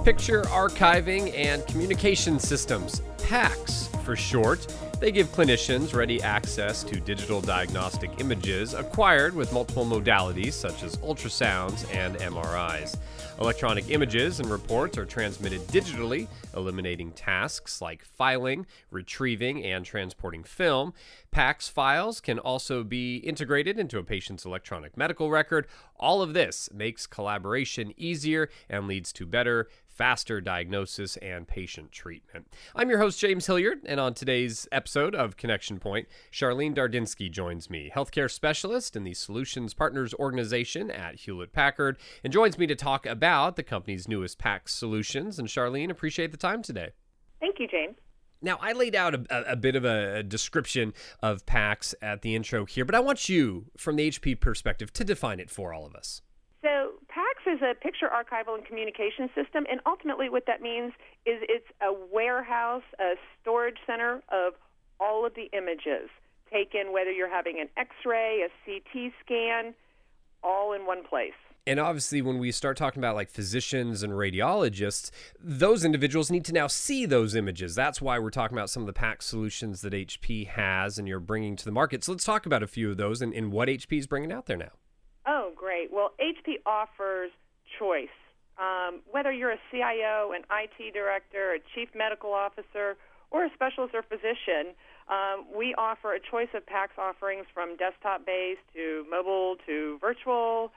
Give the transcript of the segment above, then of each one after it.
Picture Archiving and Communication Systems, PACS for short. They give clinicians ready access to digital diagnostic images acquired with multiple modalities such as ultrasounds and MRIs. Electronic images and reports are transmitted digitally, eliminating tasks like filing, retrieving, and transporting film. PACS files can also be integrated into a patient's electronic medical record. All of this makes collaboration easier and leads to better, faster diagnosis and patient treatment. I'm your host, James Hilliard, and on today's episode of Connection Point, Charlene Dardinsky joins me, healthcare specialist in the Solutions Partners organization at Hewlett-Packard, and joins me to talk about the company's newest PACS solutions. And Charlene, appreciate the time today. Thank you, James. Now, I laid out a bit of a description of PACS at the intro here, but I want you, from the HP perspective, to define it for all of us. So PACS is a picture archival and communication system, and ultimately what that means is it's a warehouse, a storage center of all of the images taken, whether you're having an X-ray, a CT scan, all in one place. And obviously, when we start talking about like physicians and radiologists, those individuals need to now see those images. That's why we're talking about some of the PACS solutions that HP has and you're bringing to the market. So let's talk about a few of those and what HP is bringing out there now. Oh, great. Well, HP offers choice. Whether you're a CIO, an IT director, a chief medical officer, or a specialist or physician, we offer a choice of PACS offerings from desktop-based to mobile to virtual,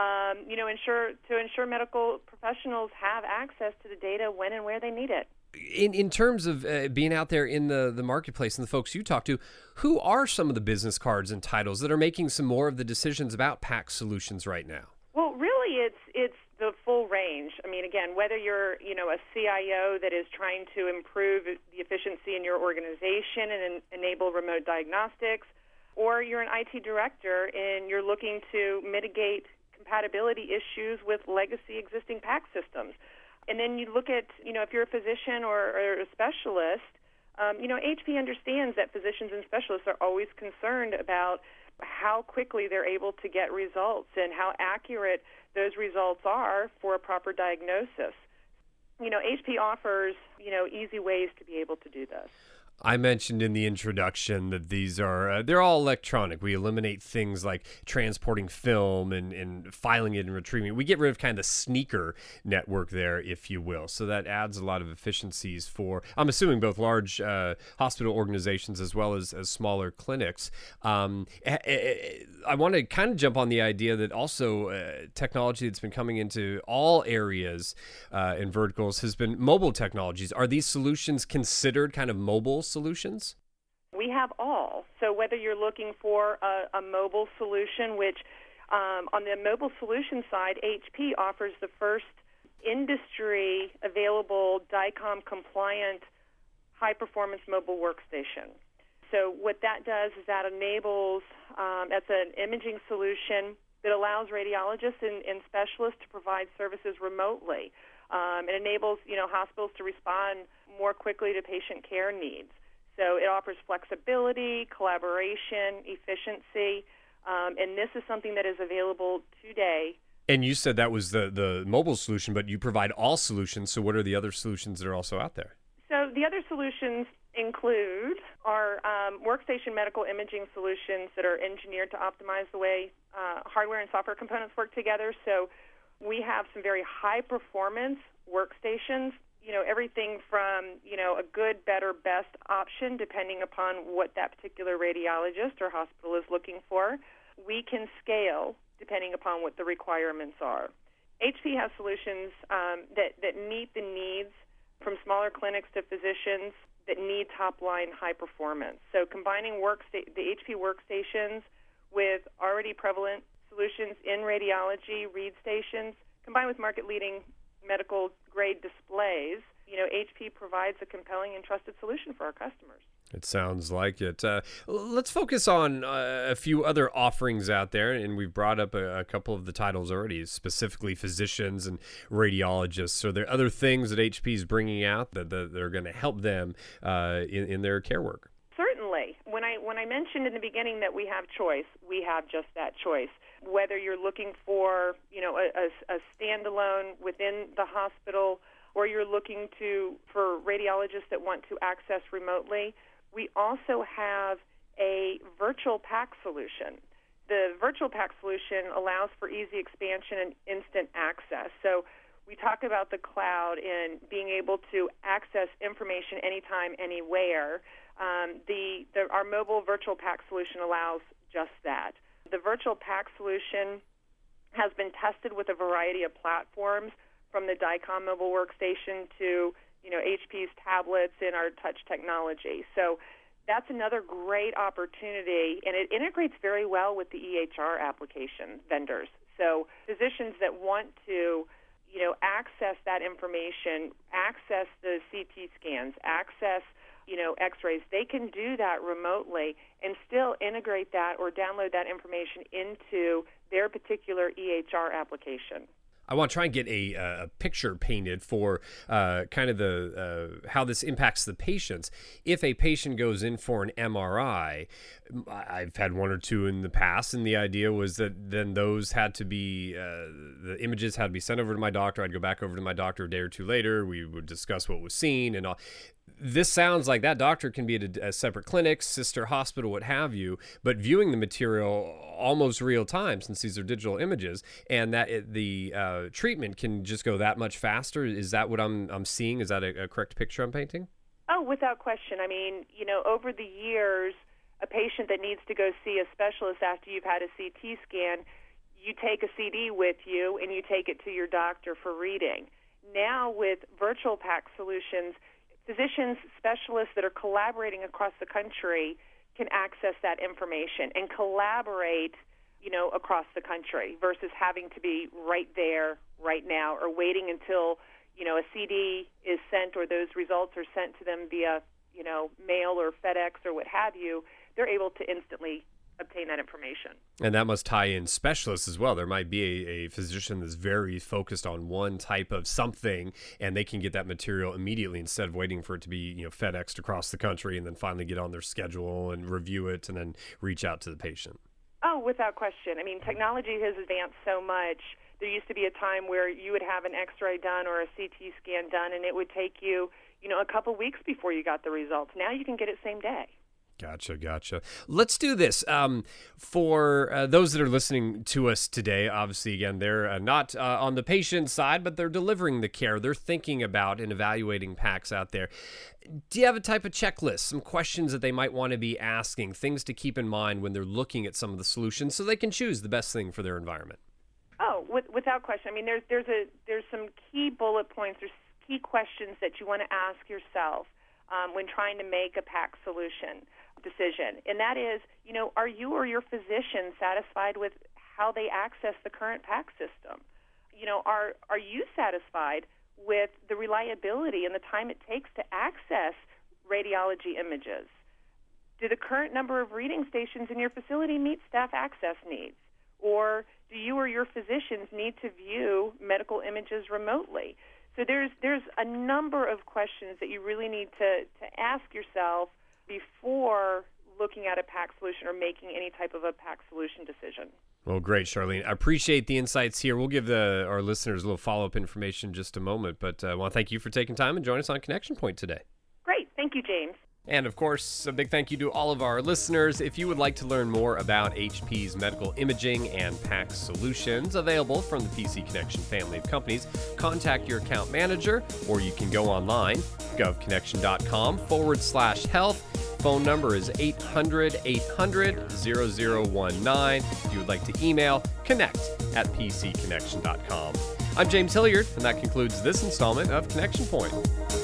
to ensure medical professionals have access to the data when and where they need it. In terms of being out there in the marketplace and the folks you talk to, who are some of the business cards and titles that are making some more of the decisions about PACS solutions right now? Well, really, it's the full range. I mean, again, whether you're a CIO that is trying to improve the efficiency in your organization and enable remote diagnostics, or you're an IT director and you're looking to mitigate compatibility issues with legacy existing PACS systems. And then you look at, if you're a physician or a specialist, HP understands that physicians and specialists are always concerned about how quickly they're able to get results and how accurate those results are for a proper diagnosis. HP offers, easy ways to be able to do this. I mentioned in the introduction that these are, they're all electronic. We eliminate things like transporting film and filing it and retrieving it. We get rid of kind of the sneaker network there, if you will. So that adds a lot of efficiencies for, I'm assuming, both large hospital organizations as well as smaller clinics. I want to kind of jump on the idea that also technology that's been coming into all areas and verticals has been mobile technologies. Are these solutions considered kind of mobile solutions? We have all. So whether you're looking for a mobile solution, which on the mobile solution side, HP offers the first industry available DICOM compliant high-performance mobile workstation. So what that does is that enables, that's an imaging solution that allows radiologists and specialists to provide services remotely. It enables, hospitals to respond more quickly to patient care needs. So it offers flexibility, collaboration, efficiency, and this is something that is available today. And you said that was the mobile solution, but you provide all solutions. So what are the other solutions that are also out there? So the other solutions include our workstation medical imaging solutions that are engineered to optimize the way hardware and software components work together. So we have some very high-performance workstations, everything from, a good, better, best option, depending upon what that particular radiologist or hospital is looking for. We can scale depending upon what the requirements are. HP has solutions that meet the needs from smaller clinics to physicians that need top-line high performance. So combining the HP workstations with already prevalent solutions in radiology, read stations, combined with market-leading medical-grade displays, HP provides a compelling and trusted solution for our customers. It sounds like it. Let's focus on a few other offerings out there, and we've brought up a couple of the titles already, specifically physicians and radiologists. Are there other things that HP is bringing out that are going to help them in their care work? Certainly. When I mentioned in the beginning that we have choice, we have just that choice. Whether you're looking for a standalone within the hospital or you're looking for radiologists that want to access remotely, we also have a virtual PAC solution. The virtual PAC solution allows for easy expansion and instant access. So we talk about the cloud and being able to access information anytime, anywhere. Our mobile virtual PAC solution allows just that. The virtual PAC solution has been tested with a variety of platforms, from the DICOM mobile workstation to HP's tablets and our touch technology. So that's another great opportunity, and it integrates very well with the EHR application vendors. So physicians that want to, access that information, access the CT scans, access, X-rays, they can do that remotely and still integrate that or download that information into their particular EHR application. I want to try and get a picture painted for kind of how this impacts the patients. If a patient goes in for an MRI, I've had one or two in the past, and the idea was that then those had to be, the images had to be sent over to my doctor. I'd go back over to my doctor a day or two later. We would discuss what was seen and all. This sounds like that doctor can be at a separate clinic, sister hospital, what have you, but viewing the material almost real time, since these are digital images, and that the treatment can just go that much faster. Is that what I'm seeing? Is that a correct picture I'm painting? Oh, without question. I mean, over the years, a patient that needs to go see a specialist after you've had a CT scan, you take a CD with you and you take it to your doctor for reading. Now with virtual PAC solutions, physicians, specialists that are collaborating across the country can access that information and collaborate, across the country versus having to be right there, right now, or waiting until, a CD is sent or those results are sent to them via, mail or FedEx or what have you. They're able to instantly obtain that information. And that must tie in specialists as well. There might be a physician that's very focused on one type of something, and they can get that material immediately instead of waiting for it to be FedExed across the country and then finally get on their schedule and review it and then reach out to the patient. Oh, without question. I mean, technology has advanced so much. There used to be a time where you would have an X-ray done or a CT scan done, and it would take you, a couple weeks before you got the results. Now you can get it same day. Gotcha. Let's do this. For those that are listening to us today, obviously, again, they're not on the patient side, but they're delivering the care. They're thinking about and evaluating PACs out there. Do you have a type of checklist, some questions that they might want to be asking, things to keep in mind when they're looking at some of the solutions so they can choose the best thing for their environment? Oh, without question. I mean, there's some key bullet points, there's key questions that you want to ask yourself when trying to make a PAC solution decision, and that is, are you or your physician satisfied with how they access the current PAC system? Are you satisfied with the reliability and the time it takes to access radiology images? Do the current number of reading stations in your facility meet staff access needs? Or do you or your physicians need to view medical images remotely? So there's a number of questions that you really need to ask yourself before looking at a PAC solution or making any type of a PAC solution decision. Well, great, Charlene. I appreciate the insights here. We'll give our listeners a little follow-up information in just a moment, but I want to thank you for taking time and joining us on Connection Point today. Great. Thank you, James. And of course, a big thank you to all of our listeners. If you would like to learn more about HP's medical imaging and PAC solutions available from the PC Connection family of companies, contact your account manager, or you can go online, govconnection.com/health. Phone number is 800-800-0019. If you would like to email, connect@pcconnection.com. I'm James Hilliard, and that concludes this installment of Connection Point.